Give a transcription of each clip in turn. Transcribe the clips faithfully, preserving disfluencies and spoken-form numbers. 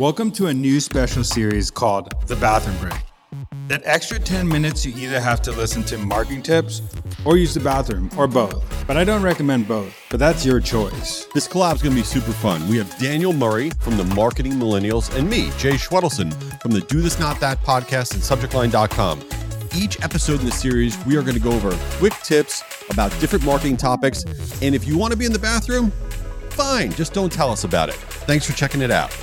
Welcome to a new special series called The Bathroom Break. That extra ten minutes you either have to listen to marketing tips or use the bathroom, or both. But I don't recommend both, but that's your choice. This collab is going to be super fun. We have Daniel Murray from the Marketing Millennials and me, Jay Schwedelson, from the Do This Not That podcast and subject line dot com. Each episode in the series, we are going to go over quick tips about different marketing topics. And if you want to be in the bathroom, fine, just don't tell us about it. Thanks for checking it out.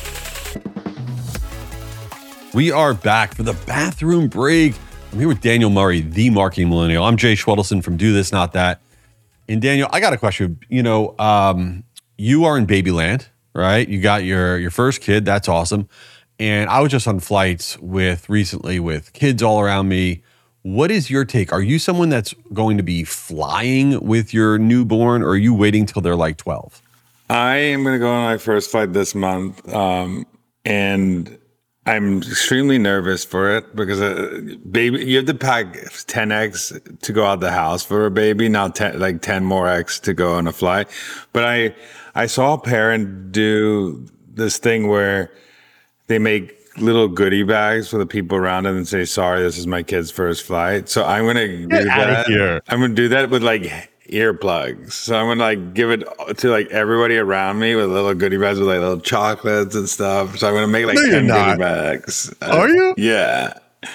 We are back for the bathroom break. I'm here with Daniel Murray, the Marketing Millennial. I'm Jay Schwedelson from Do This Not That. And Daniel, I got a question. You know, um, you are in Babyland, right? You got your your first kid. That's awesome. And I was just on flights with recently with kids all around me. What is your take? Are you someone that's going to be flying with your newborn, or are you waiting till they're like twelve? I am going to go on my first flight this month, um, and I'm extremely nervous for it because uh, baby, you have to pack ten X to go out the house for a baby, not ten, like ten more X to go on a flight. But I, I saw a parent do this thing where they make little goodie bags for the people around them and say, "Sorry, this is my kid's first flight." So I'm gonna do Get out that. of here. I'm gonna do that with like earplugs. So I'm gonna like give it to like everybody around me with little goodie bags with like little chocolates and stuff. So I'm gonna make like No, you're ten not. goodie bags. Are you? Yeah.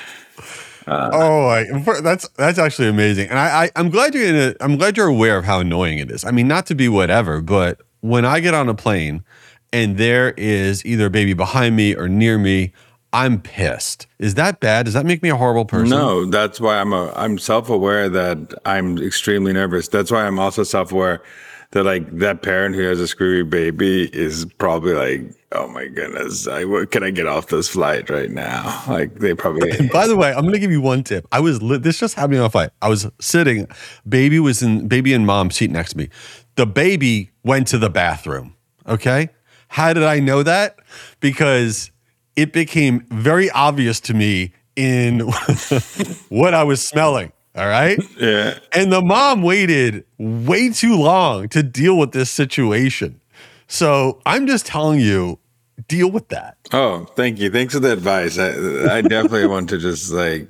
Oh, I, that's that's actually amazing, and I, I I'm glad you're in a, I'm glad you're aware of how annoying it is. I mean, not to be whatever, but when I get on a plane and there is either a baby behind me or near me, I'm pissed. Is that bad? Does that make me a horrible person? No, that's why I'm a I'm self-aware that I'm extremely nervous. That's why I'm also self-aware that like that parent who has a screwy baby is probably like, oh my goodness, I can I get off this flight right now? Like they probably. By the way, I'm going to give you one tip. I was li- this just happened on a flight. I was sitting, baby was in baby and mom seat next to me. The baby went to the bathroom. Okay, how did I know that? Because it became very obvious to me in what I was smelling. All right. Yeah. And the mom waited way too long to deal with this situation. So I'm just telling you, deal with that. Oh, thank you. Thanks for the advice. I, I definitely want to just like,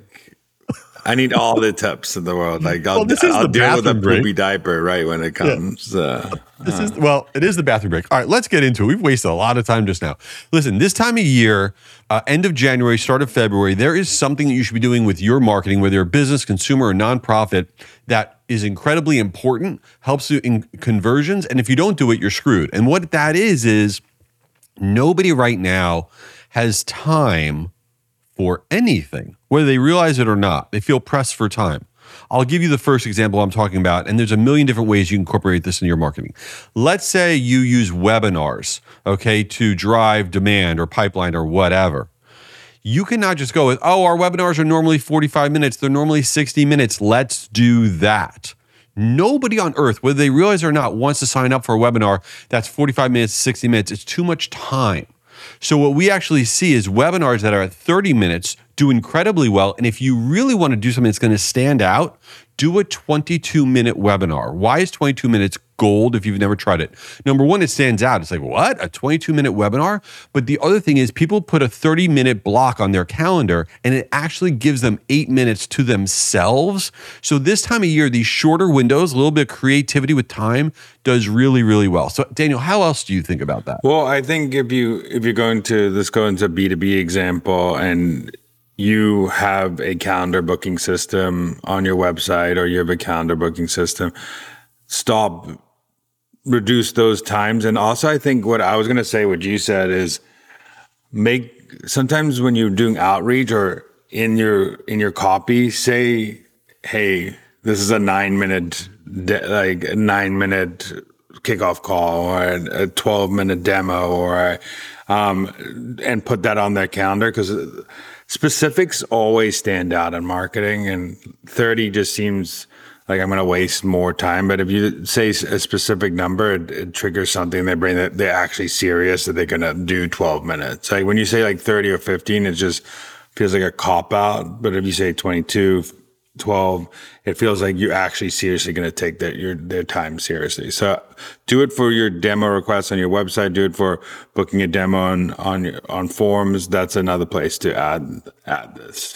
I need all the tips in the world. Like I'll, Well, this is I'll the deal with a bathroom break. poopy diaper right when it comes. Uh, This is well, it is the bathroom break. All right, let's get into it. We've wasted a lot of time just now. Listen, this time of year, uh, end of January, start of February, there is something that you should be doing with your marketing, whether you're a business, consumer, or nonprofit, that is incredibly important, helps you in conversions, and if you don't do it, you're screwed. And what that is is nobody right now has time for anything, whether they realize it or not. They feel pressed for time. I'll give you the first example I'm talking about, and there's a million different ways you can incorporate this in your marketing. Let's say you use webinars, okay, to drive demand or pipeline or whatever. You cannot just go with, oh, our webinars are normally forty-five minutes. They're normally sixty minutes. Let's do that. Nobody on earth, whether they realize it or not, wants to sign up for a webinar that's forty-five minutes, sixty minutes. It's too much time. So what we actually see is webinars that are at thirty minutes do incredibly well. And if you really want to do something that's going to stand out, do a twenty-two minute webinar. Why is twenty-two minutes gold if you've never tried it? Number one, it stands out. It's like, what? A twenty-two minute webinar? But the other thing is people put a thirty minute block on their calendar and it actually gives them eight minutes to themselves. So this time of year, these shorter windows, a little bit of creativity with time does really, really well. So Daniel, how else do you think about that? Well, I think if you if you're going to let's go into a B two B example and you have a calendar booking system on your website or you have a calendar booking system, stop, reduce those times. And also I think what I was going to say, what you said is make, sometimes when you're doing outreach or in your, in your copy, say, hey, this is a nine minute, de- like a nine minute kickoff call or a twelve minute demo or, um, and put that on their calendar because specifics always stand out in marketing, and thirty just seems like I'm going to waste more time. But if you say a specific number, it, it triggers something in their brain that they're actually serious, that they're going to do twelve minutes. Like when you say like thirty or fifteen, it just feels like a cop out. But if you say twenty-two, twelve, it feels like you're actually seriously going to take their, your, their time seriously. So do it for your demo requests on your website. Do it for booking a demo on, on, your, on forums. That's another place to add, add this.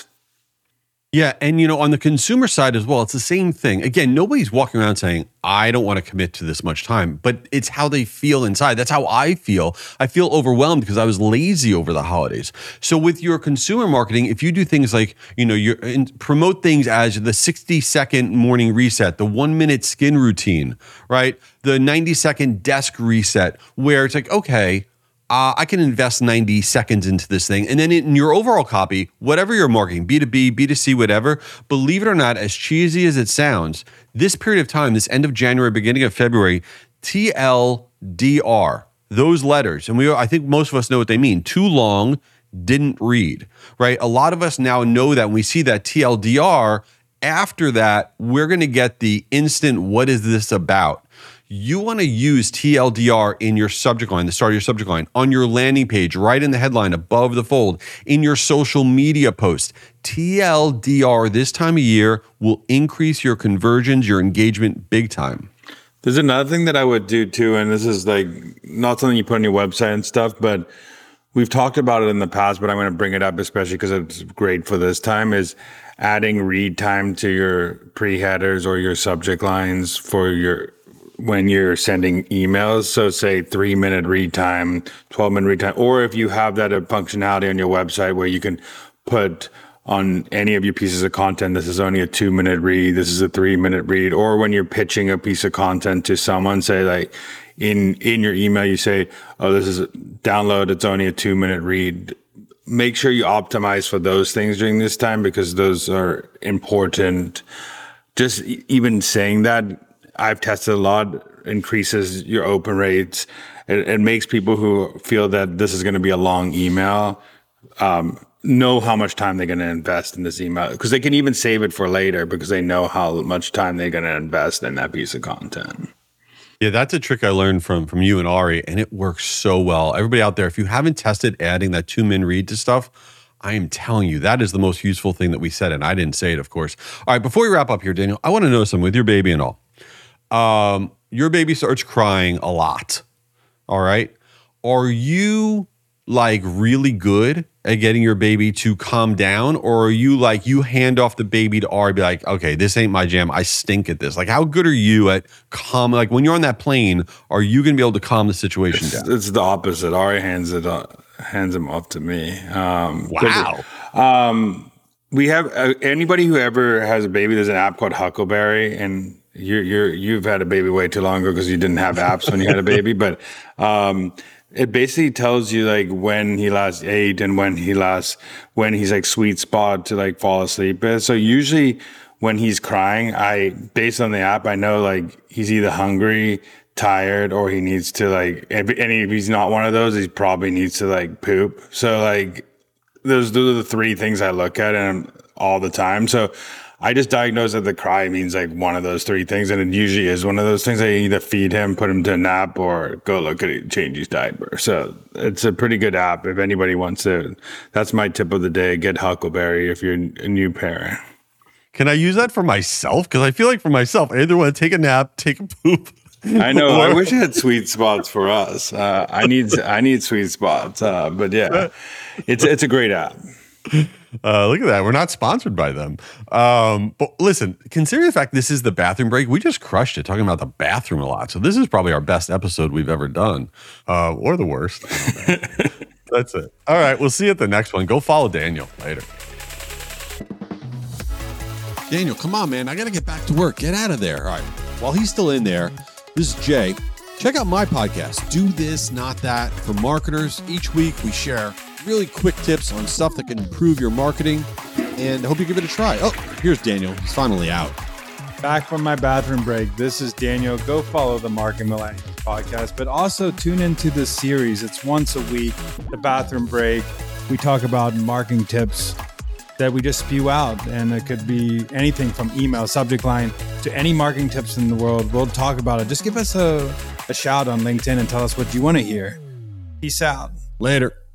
Yeah. And, you know, on the consumer side as well, it's the same thing. Again, nobody's walking around saying, I don't want to commit to this much time, but it's how they feel inside. That's how I feel. I feel overwhelmed because I was lazy over the holidays. So with your consumer marketing, if you do things like, you know, you promote things as the sixty second morning reset, the one minute skin routine, right? The ninety second desk reset, where it's like, okay, Uh, I can invest ninety seconds into this thing. And then in your overall copy, whatever you're marketing, B two B, B two C, whatever, believe it or not, as cheesy as it sounds, this period of time, this end of January, beginning of February, T L D R, those letters, and we, I think most of us know what they mean. Too long, didn't read, right? A lot of us now know that when we see that T L D R, after that, we're going to get the instant, what is this about? You want to use T L D R in your subject line, the start of your subject line, on your landing page, right in the headline, above the fold, in your social media post. T L D R this time of year will increase your conversions, your engagement big time. There's another thing that I would do too, and this is like not something you put on your website and stuff, but we've talked about it in the past, but I'm going to bring it up especially because it's great for this time, is adding read time to your pre-headers or your subject lines for your when you're sending emails. So say three minute read time, twelve minute read time, or if you have that functionality on your website where you can put on any of your pieces of content, this is only a two minute read, this is a three minute read, or when you're pitching a piece of content to someone, say like in, in your email, you say, oh, this is a download, it's only a two minute read. Make sure you optimize for those things during this time because those are important. Just even saying that, I've tested a lot, increases your open rates. It, it makes people who feel that this is going to be a long email um, know how much time they're going to invest in this email, because they can even save it for later because they know how much time they're going to invest in that piece of content. Yeah, that's a trick I learned from from you and Ari, and it works so well. Everybody out there, if you haven't tested adding that two-min read to stuff, I am telling you, that is the most useful thing that we said, and I didn't say it, of course. All right, before we wrap up here, Daniel, I want to know something with your baby and all. Um, your baby starts crying a lot. All right. Are you like really good at getting your baby to calm down, or are you like, you hand off the baby to Ari, be like, okay, this ain't my jam, I stink at this? Like, how good are you at calm? Like when you're on that plane, are you going to be able to calm the situation it's, down? It's the opposite. Ari hands it up, hands him off to me. Um, wow. Um, we have uh, anybody who ever has a baby, there's an app called Huckleberry, and You're you're you've had a baby way too long ago because you didn't have apps when you had a baby, but um, it basically tells you like when he last ate and when he last when he's like sweet spot to like fall asleep is. So usually when he's crying, I based on the app, I know like he's either hungry, tired, or he needs to like. And if he's not one of those, he probably needs to like poop. So like those those are the three things I look at and all the time. So I just diagnose that the cry means like one of those three things, and it usually is one of those things. I either feed him, put him to a nap, or go look at it, change his diaper. So it's a pretty good app if anybody wants to. That's my tip of the day. Get Huckleberry if you're a new parent. Can I use that for myself? Because I feel like for myself, I either want to take a nap, take a poop. I know. I wish I had sweet spots for us. Uh, I need I need sweet spots. Uh, but yeah, it's it's a great app. Uh, look at that. We're not sponsored by them. Um, but listen, considering the fact this is the bathroom break, we just crushed it talking about the bathroom a lot. So this is probably our best episode we've ever done, uh, or the worst. That's it. All right. We'll see you at the next one. Go follow Daniel later. Daniel, come on, man. I got to get back to work. Get out of there. All right. While he's still in there, this is Jay. Check out my podcast, Do This, Not That, for marketers. Each week we share really quick tips on stuff that can improve your marketing, and I hope you give it a try. Oh, here's Daniel. He's finally out. Back from my bathroom break. This is Daniel. Go follow the Marketing Millennials podcast, but also tune into this series. It's once a week, the bathroom break. We talk about marketing tips that we just spew out, and it could be anything from email, subject line, to any marketing tips in the world. We'll talk about it. Just give us a, a shout on LinkedIn and tell us what you want to hear. Peace out. Later.